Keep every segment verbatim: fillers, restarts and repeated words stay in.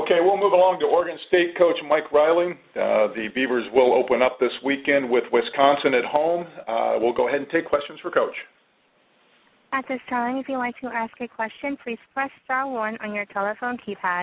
Okay, we'll move along to Oregon State coach Mike Riley. Uh, the Beavers will open up this weekend with Wisconsin at home. Uh, we'll go ahead and take questions for Coach. At this time, if you'd like to ask a question, please press star one on your telephone keypad.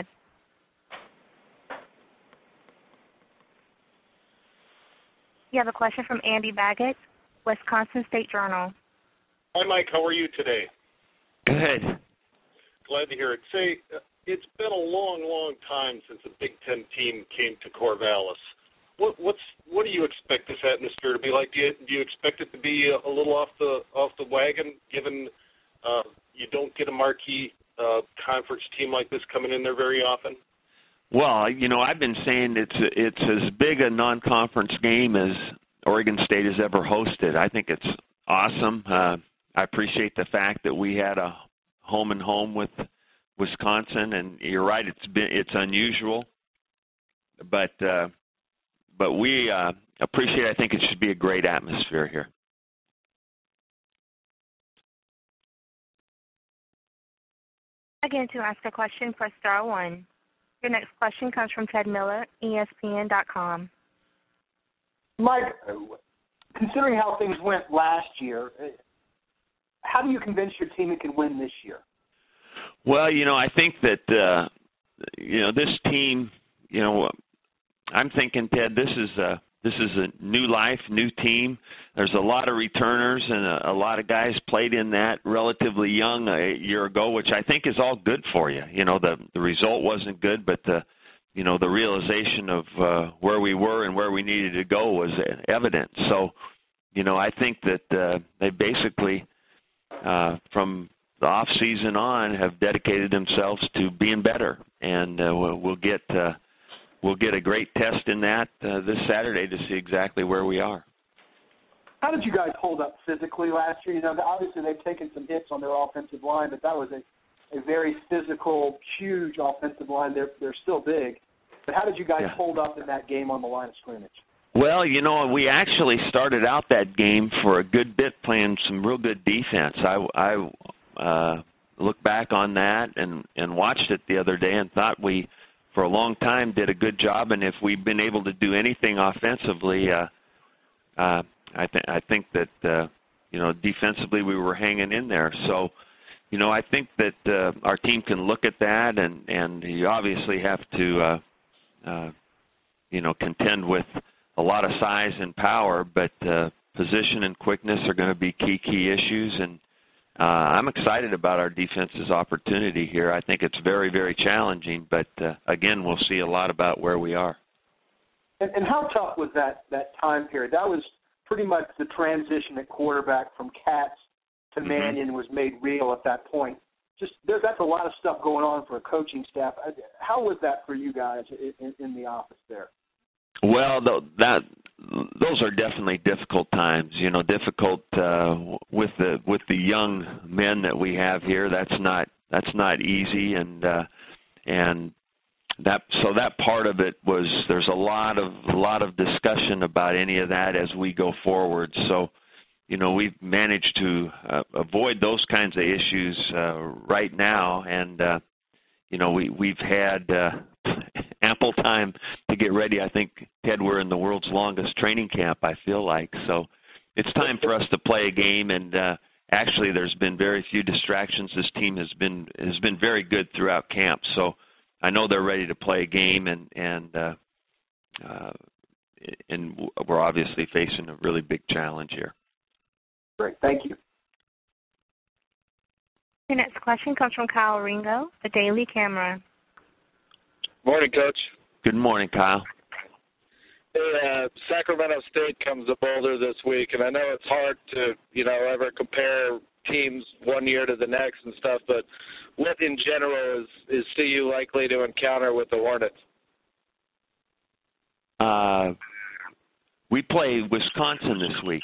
You have a question from Andy Baggett, Wisconsin State Journal. Hi, Mike. How are you today? Good. Glad to hear it. Say, it's been a long, long time since a Big Ten team came to Corvallis. What, what's what do you expect this atmosphere to be like? Do you, do you expect it to be a, a little off the off the wagon, given uh, you don't get a marquee uh, conference team like this coming in there very often? Well, you know, I've been saying it's it's as big a non-conference game as Oregon State has ever hosted. I think it's awesome. Uh, I appreciate the fact that we had a home and home with Wisconsin, and you're right, it's been it's unusual, but uh, but we uh, appreciate. I think it should be a great atmosphere here. Again, to ask a question, press star one. Your next question comes from Ted Miller, E S P N dot com. Mike, considering how things went last year, how do you convince your team it can win this year? Well, you know, I think that, uh, you know, this team, you know, I'm thinking, Ted, this is a, this is a new life, new team. There's a lot of returners, and a, a lot of guys played in that relatively young a year ago, which I think is all good for you. You know, the, the result wasn't good, but the, you know, the realization of uh, where we were and where we needed to go was evident. So, you know, I think that uh, they basically, uh, from the off season on, have dedicated themselves to being better, and uh, we'll, we'll get uh, we'll get a great test in that uh, this Saturday to see exactly where we are. How did you guys hold up physically last year? You know, obviously they've taken some hits on their offensive line, but that was a, a very physical, huge offensive line. They're they're still big, but how did you guys yeah. hold up in that game on the line of scrimmage? Well, you know, we actually started out that game for a good bit playing some real good defense. I, I uh, looked back on that and, and watched it the other day and thought we, for a long time, did a good job. And if we've been able to do anything offensively, uh, uh, I, th- I think that, uh, you know, defensively we were hanging in there. So, you know, I think that uh, our team can look at that, and, and you obviously have to, uh, uh, you know, contend with a lot of size and power, but uh, position and quickness are going to be key, key issues. And uh, I'm excited about our defense's opportunity here. I think it's very, very challenging, but, uh, again, we'll see a lot about where we are. And, and how tough was that, that time period? That was pretty much the transition at quarterback from Katz to Mm-hmm. Mannion was made real at that point. Just there, that's a lot of stuff going on for a coaching staff. How was that for you guys in, in the office there? Well, that those are definitely difficult times. You know, difficult uh, with the with the young men that we have here. That's not that's not easy, and uh, and that so that part of it was there's a lot of a lot of discussion about any of that as we go forward. So, you know, we've managed to uh, avoid those kinds of issues uh, right now, and uh, you know, we we've had. Uh, ample time to get ready. I think, Ted, we're in the world's longest training camp, I feel like. So it's time for us to play a game, and uh, actually there's been very few distractions. This team has been has been very good throughout camp. So I know they're ready to play a game, and, and, uh, uh, and we're obviously facing a really big challenge here. Great. Thank you. Your next question comes from Kyle Ringo, the Daily Camera. Morning, Coach. Good morning, Kyle. Hey, uh, Sacramento State comes to Boulder this week, and I know it's hard to, you know, ever compare teams one year to the next and stuff, but what in general is, is C U likely to encounter with the Hornets? Uh, we play Wisconsin this week.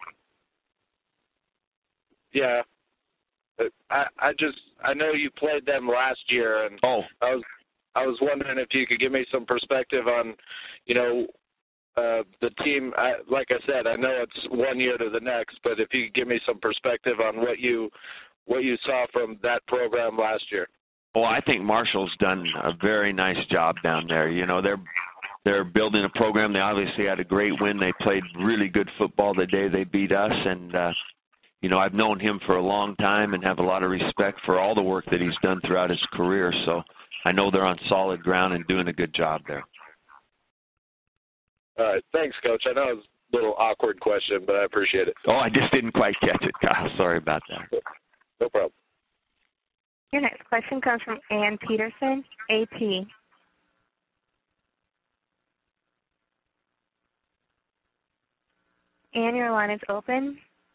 Yeah. I I just, I know you played them last year, and oh. I was I was wondering if you could give me some perspective on, you know, uh, the team. I, like I said, I know it's one year to the next, but if you could give me some perspective on what you what you saw from that program last year. Oh, I think Marshall's done a very nice job down there. You know, they're they're building a program. They obviously had a great win. They played really good football the day they beat us, and uh, you know, I've known him for a long time and have a lot of respect for all the work that he's done throughout his career. So I know they're on solid ground and doing a good job there. All right, thanks, Coach. I know it was a little awkward question, but I appreciate it. Oh, I just didn't quite catch it, Kyle. Sorry about that. No problem. Your next question comes from Ann Peterson, A P. Ann, your line is open.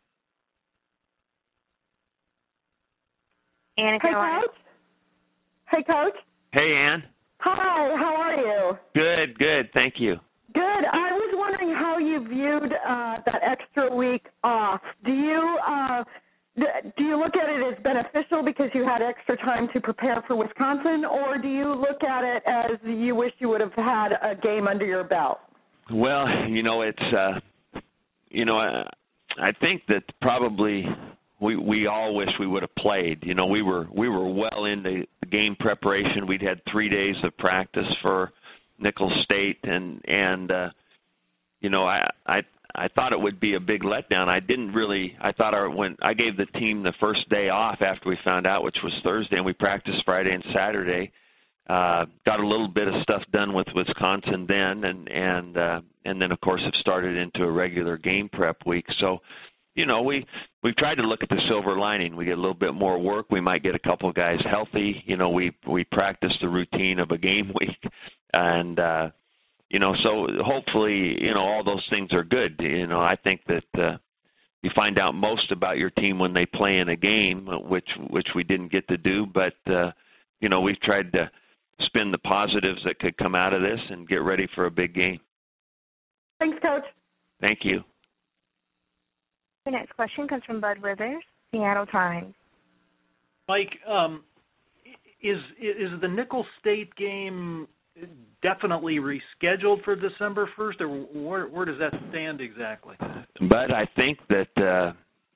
Ann, if hey, your line Coach. Hey, Coach. Hey, Ann. Hi, how are you? Good, good. Thank you. Good. I was wondering how you viewed uh, that extra week off. Do you uh, do you look at it as beneficial because you had extra time to prepare for Wisconsin, or do you look at it as you wish you would have had a game under your belt? Well, you know, it's, uh, you know, I, I think that probably we we all wish we would have played. You know, we were we were well into the game preparation. We'd had three days of practice for Nicholls State, and and uh, you know, I I I thought it would be a big letdown. I didn't really. I thought our when I gave the team the first day off after we found out, which was Thursday, and we practiced Friday and Saturday. Uh, got a little bit of stuff done with Wisconsin then, and and uh, and then of course have started into a regular game prep week. So, you know, we we've tried to look at the silver lining. We get a little bit more work. We might get a couple of guys healthy. You know, we we practice the routine of a game week, and uh, you know, so hopefully, you know, all those things are good. You know, I think that uh, you find out most about your team when they play in a game, which which we didn't get to do. But uh, you know, we've tried to spin the positives that could come out of this and get ready for a big game. Thanks, Coach. Thank you. The next question comes from Bud Withers, Seattle Times. Mike, um, is is the Nicholls State game definitely rescheduled for December first, or where, where does that stand exactly? But I think that uh,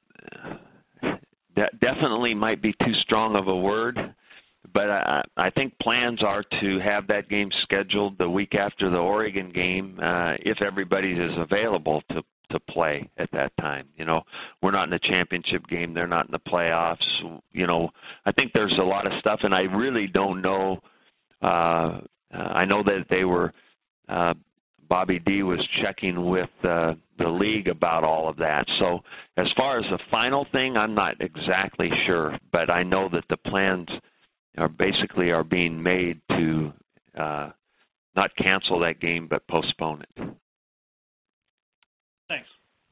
that definitely might be too strong of a word. But I, I think plans are to have that game scheduled the week after the Oregon game, uh, if everybody is available to to play at that time. You know, we're not in the championship game; they're not in the playoffs. You know, I think there's a lot of stuff, and I really don't know. Uh, I know that they were. Uh, Bobby D was checking with uh, the league about all of that. So, as far as the final thing, I'm not exactly sure, but I know that the plans are basically are being made to uh, not cancel that game but postpone it. Thanks.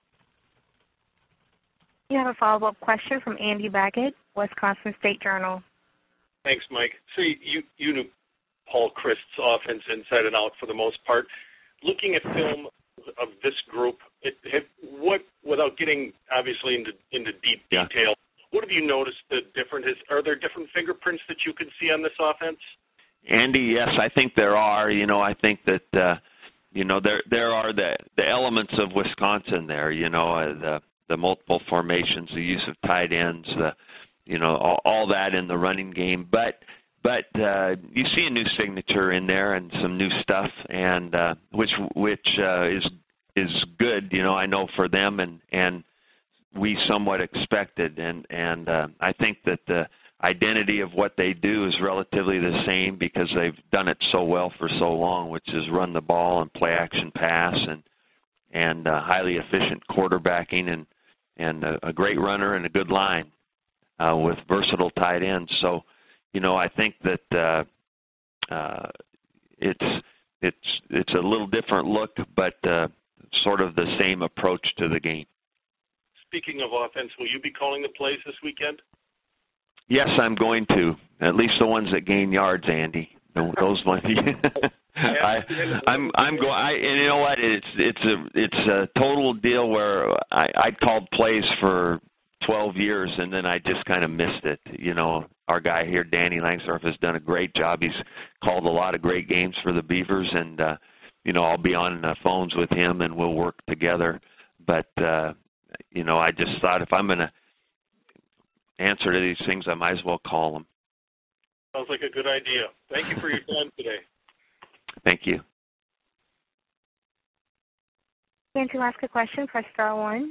You have a follow-up question from Andy Baggett, Wisconsin State Journal. Thanks, Mike. So you you knew Paul Christ's offense inside and out for the most part. Looking at film of this group, it, it, what without getting obviously into into deep yeah. detail, what have you noticed the different is are there different fingerprints that you can see on this offense? Andy, yes, I think there are. You know, I think that uh, you know there there are the the elements of Wisconsin there. You know, uh, the the multiple formations, the use of tight ends, the you know all, all that in the running game. But but uh, you see a new signature in there and some new stuff, and uh, which which uh, is is good. You know, I know for them and and. we somewhat expected, and and uh, I think that the identity of what they do is relatively the same because they've done it so well for so long, which is run the ball and play action pass and and uh, highly efficient quarterbacking and and a, a great runner and a good line uh, with versatile tight ends. So, you know, I think that uh, uh, it's it's it's a little different look, but uh, sort of the same approach to the game. Speaking of offense, will you be calling the plays this weekend? Yes, I'm going to. At least the ones that gain yards, Andy. Those ones. I, I'm I'm going. I, and you know what? It's it's a it's a total deal where I I called plays for twelve years and then I just kind of missed it. You know, our guy here, Danny Langsdorf, has done a great job. He's called a lot of great games for the Beavers, and uh, you know, I'll be on the phones with him and we'll work together. But uh, you know, I just thought if I'm going to answer to these things, I might as well call them. Sounds like a good idea. Thank you for your time today. Thank you. And to ask a question, press star one.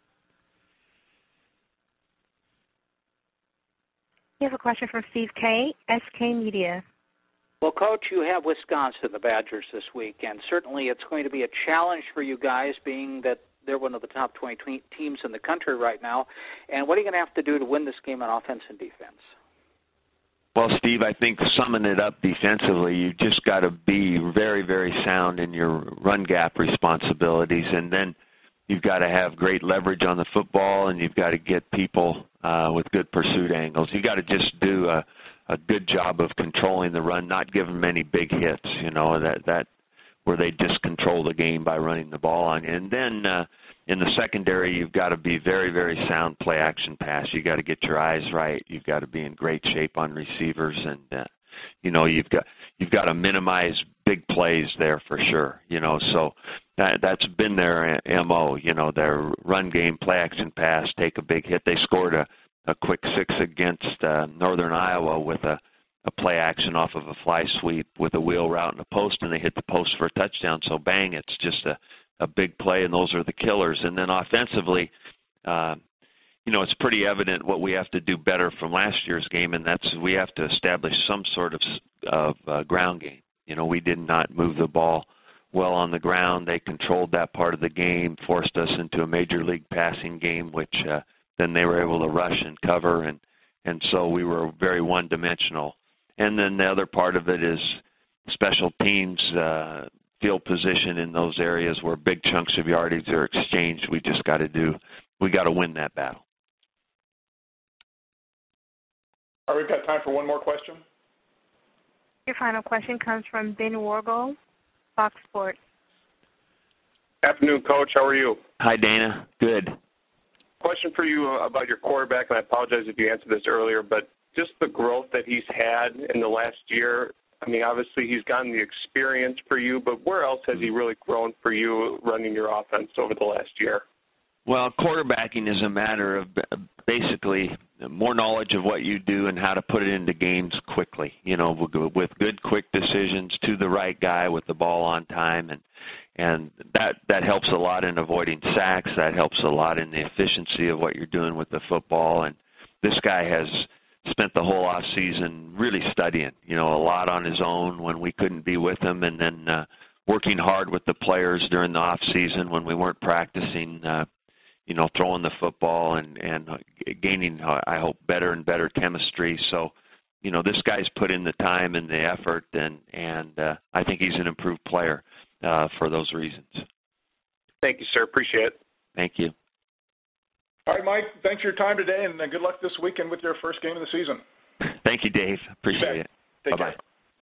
We have a question from Steve K, S K Media. Well, Coach, you have Wisconsin, the Badgers, this week, and certainly it's going to be a challenge for you guys, being that they're one of the top twenty teams in the country right now. And what are you going to have to do to win this game on offense and defense? Well, Steve, I think summing it up defensively, you just got to be very, very sound in your run gap responsibilities, and then you've got to have great leverage on the football, and you've got to get people uh, with good pursuit angles. You got to just do a, a good job of controlling the run, not give them any big hits, you know, that that where they just control the game by running the ball on you. And then uh, in the secondary, you've got to be very, very sound play action pass. You got to get your eyes right. You've got to be in great shape on receivers, and uh, you know you've got you've got to minimize big plays there for sure. You know, so that that's been their M O. You know, their run game, play action pass, take a big hit. They scored a, a quick six against uh, Northern Iowa with a a play action off of a fly sweep with a wheel route and a post, and they hit the post for a touchdown. So bang, it's just a, a big play, and those are the killers. And then offensively, uh, you know, it's pretty evident what we have to do better from last year's game, and that's we have to establish some sort of, of uh, ground game. You know, we did not move the ball well on the ground. They controlled that part of the game, forced us into a major league passing game, which uh, then they were able to rush and cover, and, and so we were very one-dimensional. And then the other part of it is special teams, uh, field position in those areas where big chunks of yardage are exchanged. We just got to do, we got to win that battle. All right, we've got time for one more question. Your final question comes from Ben Wargol, Fox Sports. Afternoon, Coach. How are you? Hi, Dana. Good. Question for you about your quarterback, and I apologize if you answered this earlier, but just the growth that he's had in the last year. I mean, obviously he's gotten the experience for you, but where else has he really grown for you running your offense over the last year? Well, quarterbacking is a matter of basically more knowledge of what you do and how to put it into games quickly, you know, with good, quick decisions to the right guy with the ball on time. And and that, that helps a lot in avoiding sacks. That helps a lot in the efficiency of what you're doing with the football. And this guy has spent the whole off season really studying, you know, a lot on his own when we couldn't be with him, and then uh, working hard with the players during the off season when we weren't practicing, uh, you know, throwing the football and, and gaining, uh, I hope, better and better chemistry. So, you know, this guy's put in the time and the effort, and, and uh, I think he's an improved player uh, for those reasons. Thank you, sir. Appreciate it. Thank you. All right, Mike, thanks for your time today, and good luck this weekend with your first game of the season. Thank you, Dave. Appreciate it. Take Bye-bye. care.